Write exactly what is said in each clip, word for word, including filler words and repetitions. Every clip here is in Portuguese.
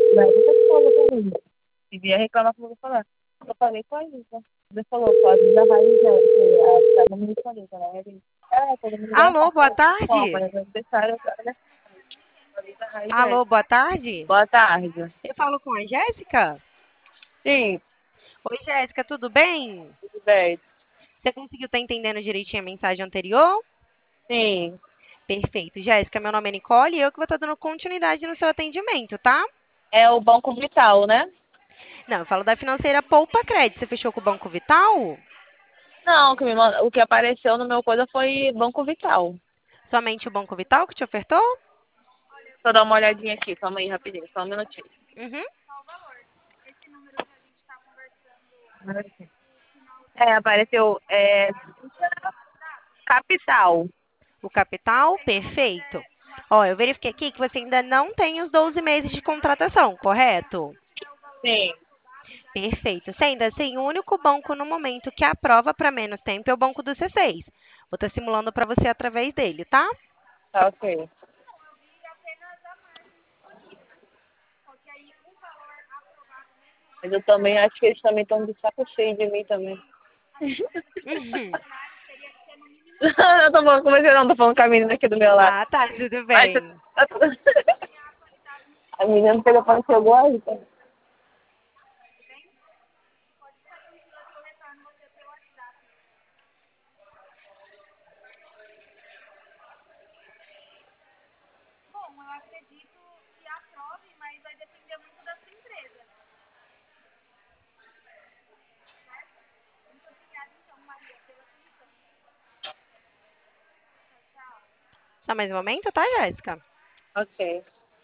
Mas nunca falou comigo. Devia reclamar comigo e falar. Eu falei com a Isa. Ele falou, pode usar a raiz dela, que a todo mundo falou, né? Ele, é, todo mundo Alô, gosta. boa Bom, tarde. mas é necessário usar, né? Pode usar a raiz dela. Alô, boa tarde. Boa tarde. Eu falo com a Jéssica? Sim, Oi, Jéssica, tudo bem? tudo bem. Você conseguiu estar entendendo direitinho a mensagem anterior? Sim, Perfeito. Jéssica, meu nome é Nicole e eu que vou estar dando continuidade no seu atendimento, tá? é o Banco Vital, né? Não, eu falo da financeira Poupa Crédito. Você fechou com o Banco Vital? Não, o que, me, manda- o que apareceu no meu coisa foi Banco Vital. Somente o Banco Vital que te ofertou? Deixa eu dar uma olhadinha aqui, calma aí rapidinho, só um minutinho. Uhum. É, apareceu é, Capital. O capital, perfeito. Ó, eu verifiquei aqui que você ainda não tem os doze meses de contratação, correto? Sim, Perfeito. Você ainda assim, o único banco no momento que aprova para menos tempo é o banco do C seis. Vou estar simulando para você através dele, tá? tá ok. Mas eu também acho que eles também estão de saco cheio de mim também. Uhum. Eu tô falando com você não, tô falando com a menina aqui do meu lado. Ah, tá, tudo Ai, tá- bem. tá tudo- A menina do telefone chegou aí, tá? Só mais um momento, tá, Jéssica? Ok.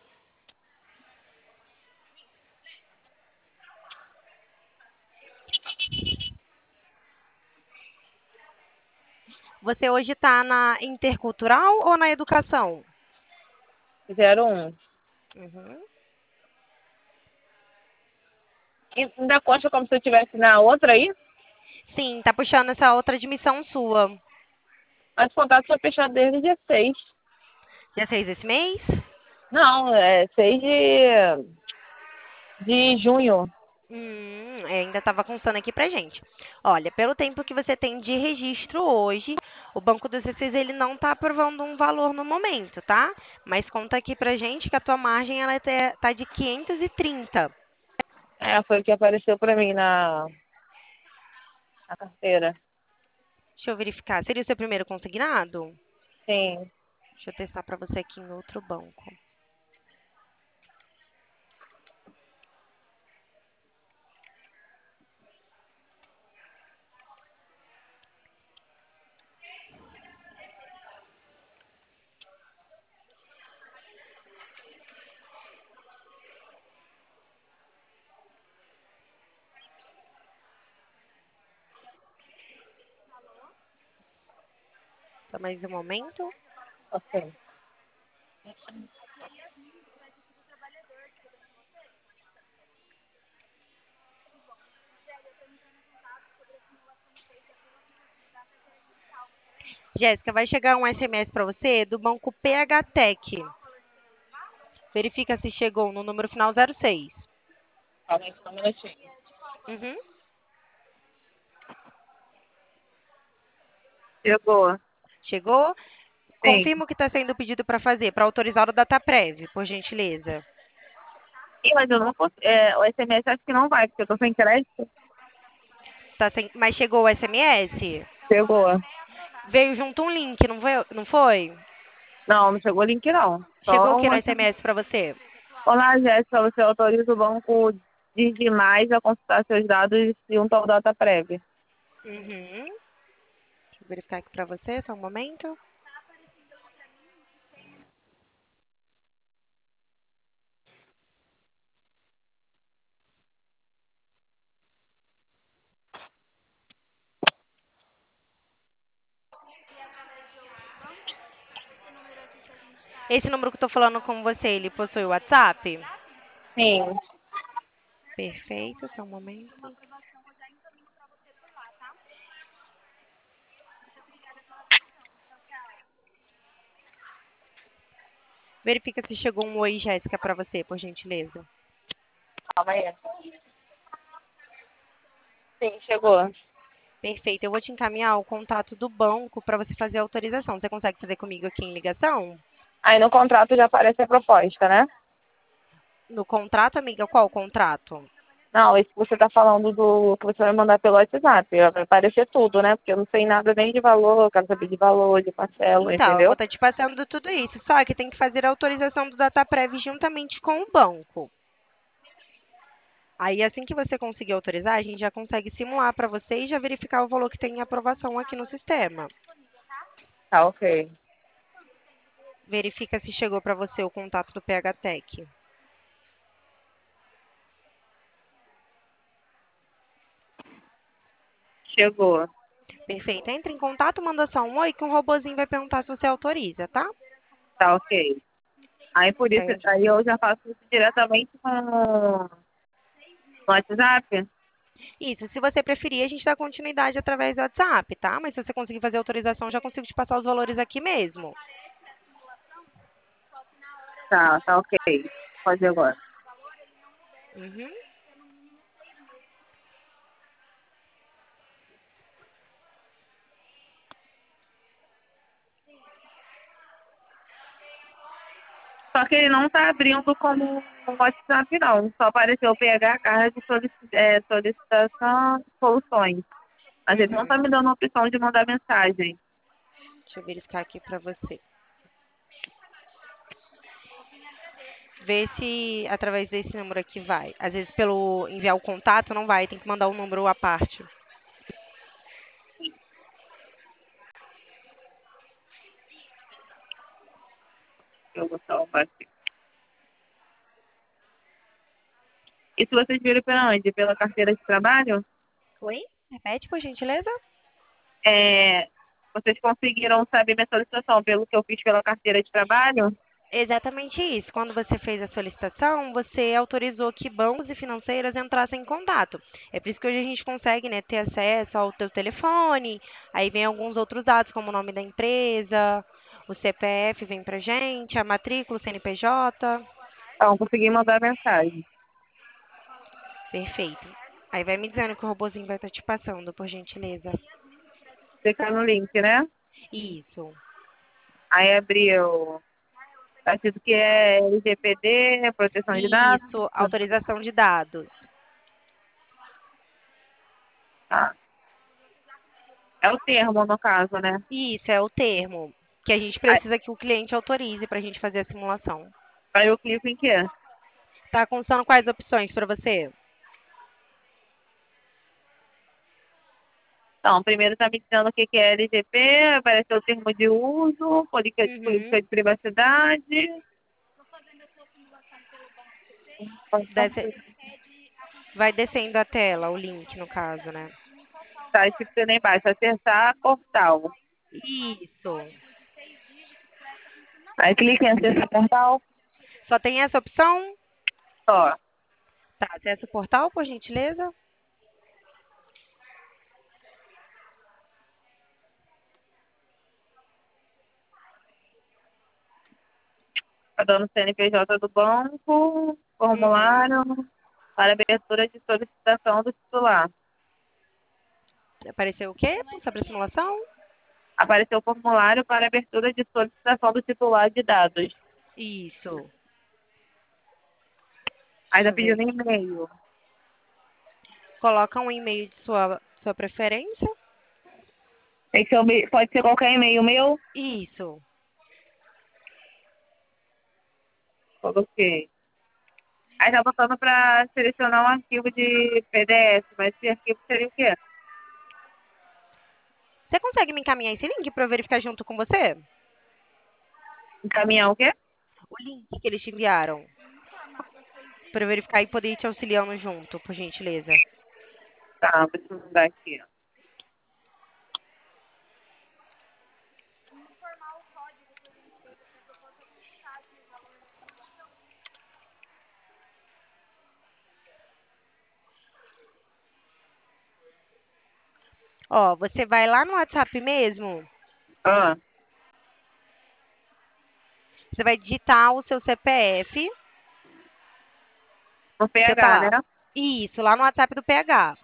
Você hoje está na intercultural ou na educação? Zero um. Uhum. E ainda consta como se eu estivesse na outra aí, Sim, tá puxando essa outra admissão sua. mas o contrato foi fechado desde dia seis. Dia seis desse mês? Não, é seis de, de junho. Hum, é, ainda estava constando aqui pra gente. Olha, pelo tempo que você tem de registro hoje, o Banco do C seis ele não está aprovando um valor no momento, tá? Mas conta aqui pra gente que a tua margem ela tá tá de quinhentos e trinta. É, foi o que apareceu pra mim na, na carteira. Deixa eu verificar. Seria o seu primeiro consignado? Sim. Deixa eu testar para você aqui em outro banco. Só mais um momento. Ok. Jéssica, vai chegar um S M S para você do banco P H Tech. Verifica se chegou no número final zero seis. Calma aí, só um minutinho. Uhum. Chegou. Chegou? Sim. Confirma o que está sendo pedido para fazer, para autorizar o DataPrev, por gentileza. Ih, mas eu não consigo. É, o S M S acho que não vai, porque eu tô sem crédito. Tá sem... Mas chegou o S M S? Chegou. Veio junto um link, não foi? Não foi? Não, não chegou o link não. Chegou o Só que um no S M S. S M S para você? Olá, Jéssica. Você autoriza o banco Digimais a consultar seus dados junto ao DataPrev. Uhum. Deixa eu verificar aqui para você, só um momento. Esse número que eu tô falando com você, ele possui o WhatsApp? Sim. Perfeito, só um momento. Verifica se chegou um oi, Jéssica, para você, por gentileza. Calma aí. Sim, chegou. Perfeito. Eu vou te encaminhar o contato do banco para você fazer a autorização. Você consegue fazer comigo aqui em ligação? Aí no contrato já aparece a proposta, né? No contrato, amiga, qual contrato? Não, esse que você tá falando do que você vai mandar pelo WhatsApp. Vai aparecer tudo, né? Porque eu não sei nada nem de valor, quero saber de valor, de parcela, Então, eu vou entendeu? estar te passando tudo isso, só que tem que fazer a autorização do Dataprev juntamente com o banco. Aí, assim que você conseguir autorizar, a gente já consegue simular para você e já verificar o valor que tem em aprovação aqui no sistema. Tá, ok. Verifica se chegou para você o contato do P H Tech. Chegou. Perfeito. Entre em contato, manda só um oi que um robozinho vai perguntar se você autoriza, tá? Tá, ok. Aí por isso, É, aí eu já faço isso diretamente com o WhatsApp. isso, se você preferir, a gente dá continuidade através do WhatsApp, tá? Mas se você conseguir fazer autorização, já consigo te passar os valores aqui mesmo. Tá, tá ok. Pode ir agora. Uhum. Só que ele não tá abrindo como um WhatsApp, não. Só apareceu P H carga de solici- é, solicitação soluções. Mas ele não tá Uhum. me dando a opção de mandar mensagem. Deixa eu verificar aqui pra você. Vê se através desse número aqui vai. Às vezes, pelo enviar o contato, não vai. Tem que mandar o número à parte. Eu vou salvar aqui. E se vocês viram pela onde? Pela carteira de trabalho? Oi? Repete, por gentileza. É, vocês conseguiram saber minha solicitação pelo que eu fiz pela carteira de trabalho? Exatamente isso. Quando você fez a solicitação, você autorizou que bancos e financeiras entrassem em contato. É por isso que hoje a gente consegue, né, ter acesso ao teu telefone, aí vem alguns outros dados, como o nome da empresa, o C P F vem pra gente, a matrícula, o C N P J. Então, consegui mandar mensagem. Perfeito. Aí vai me dizendo que o robozinho vai estar te passando, por gentileza. Clicar no link, né? Isso. Aí abriu. Tá escrito que é L G P D, proteção de dados. Isso, autorização de dados. Tá. É o termo, no caso, né? Isso é o termo que a gente Aí, precisa que o cliente autorize para a gente fazer a simulação. aí eu clico em quê? Tá constando quais opções para você? Então, primeiro tá me dizendo o que que é L G P, apareceu o termo de uso, política política Uhum. de privacidade. Desce- Vai descendo a tela, o link, no caso, né? Tá escrito ali embaixo, acessar portal. Isso. Aí clica em acessar portal. Só tem essa opção? Só. Tá, acessa o portal, por gentileza. Tá dando C N P J do banco, Uhum. formulário para abertura de solicitação do titular. Apareceu o quê? Sobre a simulação? Apareceu o formulário para abertura de solicitação do titular de dados. Isso. Aí Deixa tá eu ver pedindo aqui. e-mail. Coloca um e-mail de sua, sua preferência. Tem que ser, o me- pode ser qualquer e-mail meu? Isso. Coloquei. Aí tá botando para selecionar um arquivo de P D F, mas esse arquivo seria o quê? Você consegue me encaminhar esse link para eu verificar junto com você? Encaminhar o quê? O link que eles te enviaram. Para eu verificar e poder ir te auxiliando junto, por gentileza. Tá, vou te mandar aqui. Ó, você vai lá no WhatsApp mesmo, Ah, você vai digitar o seu C P F, No Você P H, tá. né? Isso, lá no WhatsApp do P H.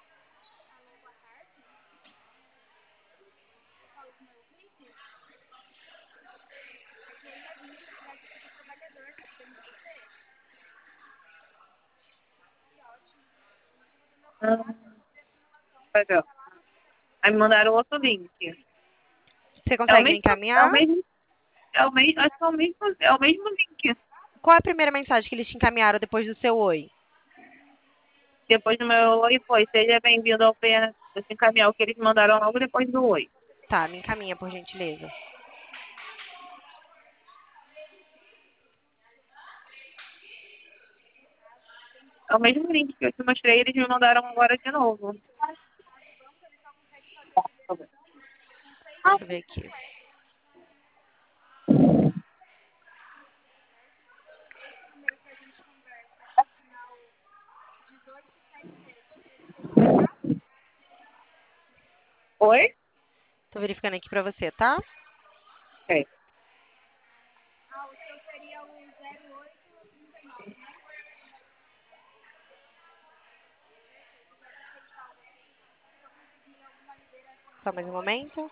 Ah, legal. Aí me mandaram outro link. Você É o consegue me mesmo, é o encaminhar? mesmo, é o mesmo, acho que é o mesmo, é o mesmo link. Qual é a primeira mensagem que eles te encaminharam depois do seu oi? Depois do meu oi foi, seja bem-vindo ao P H. Eu te encaminhar o que eles mandaram logo depois do oi. Tá, me encaminha, por gentileza. É o mesmo link que eu te mostrei, eles me mandaram agora de novo. Deixa eu ver aqui. Oi? Tô verificando aqui pra você, tá? É. Só mais um momento.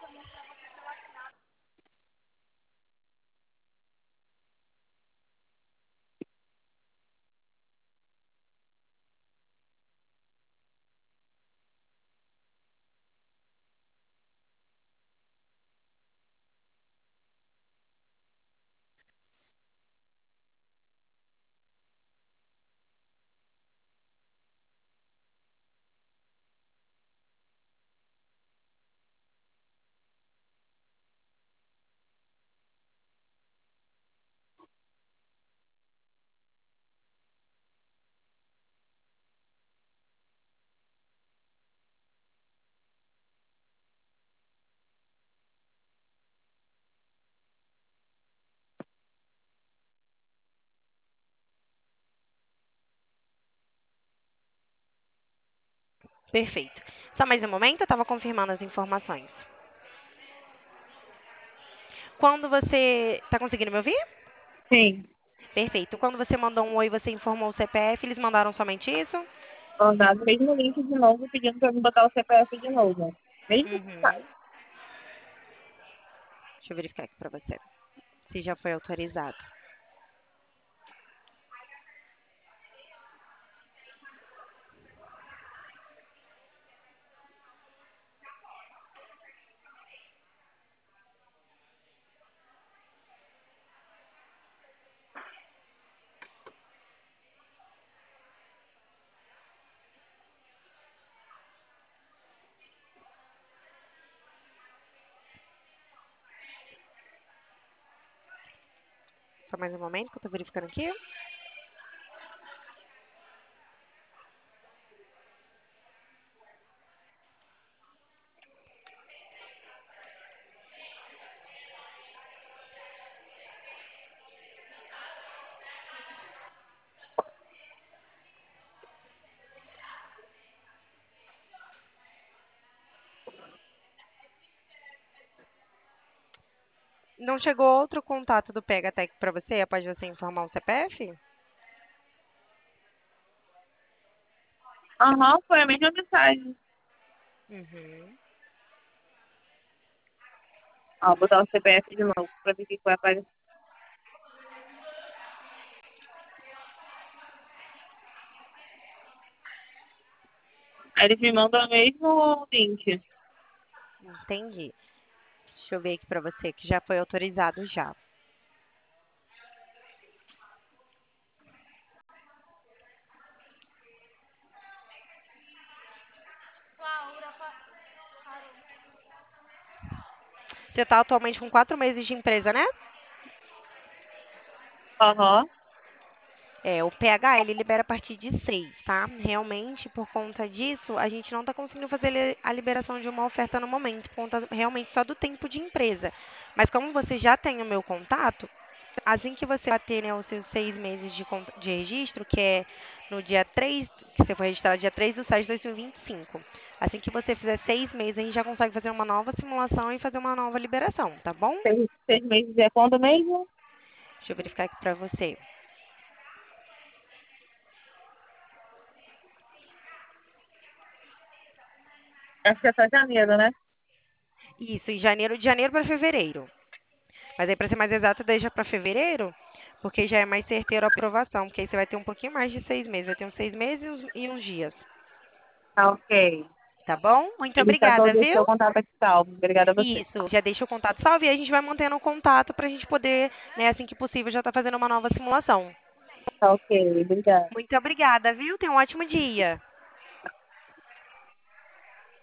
Perfeito. Só mais um momento, eu tava confirmando as informações. Quando você. Tá conseguindo me ouvir? Sim. Perfeito. Quando você mandou um oi, você informou o C P F, eles mandaram somente isso? Mandaram o mesmo link de novo, pedindo pra eu botar o C P F de novo. Mesmo Uhum. site. Deixa eu verificar aqui pra você. Se já foi autorizado. Só mais um momento que eu tô verificando aqui. Não chegou outro contato do Pegatec para você após você informar o C P F? Aham, foi a mesma mensagem. Uhum. Ó, vou botar o C P F de novo pra ver o que vai aparecer. Aí eles me mandam o mesmo link. Entendi. Deixa eu ver aqui para você que já foi autorizado já. Você está atualmente com quatro meses de empresa, né? Aham. É, o P H ele libera a partir de seis, tá? Realmente, por conta disso, a gente não está conseguindo fazer li- a liberação de uma oferta no momento, por conta realmente só do tempo de empresa. Mas como você já tem o meu contato, assim que você bater, né, os seus seis meses de, con- de registro, que é no dia três, que você foi registrado dia três de sete de dois mil e vinte e cinco. Assim que você fizer seis meses, a gente já consegue fazer uma nova simulação e fazer uma nova liberação, tá bom? Seis, seis meses é quando mesmo? Deixa eu verificar aqui pra você. Acho que é só janeiro, né? Isso, em janeiro, de janeiro para fevereiro. Mas aí, para ser mais exato, deixa para fevereiro, porque já é mais certeiro a aprovação, porque aí você vai ter um pouquinho mais de seis meses, vai ter uns seis meses e uns, e uns dias. Tá, ok. Tá bom? Muito Ele está obrigada, todo o viu? seu contato aqui salvo. Obrigada a você. Isso, já deixa o contato salvo e aí a gente vai mantendo o contato para a gente poder, né, assim que possível, já estar fazendo uma nova simulação. Tá, ok. Obrigada. Muito obrigada, viu? Tenha um ótimo dia.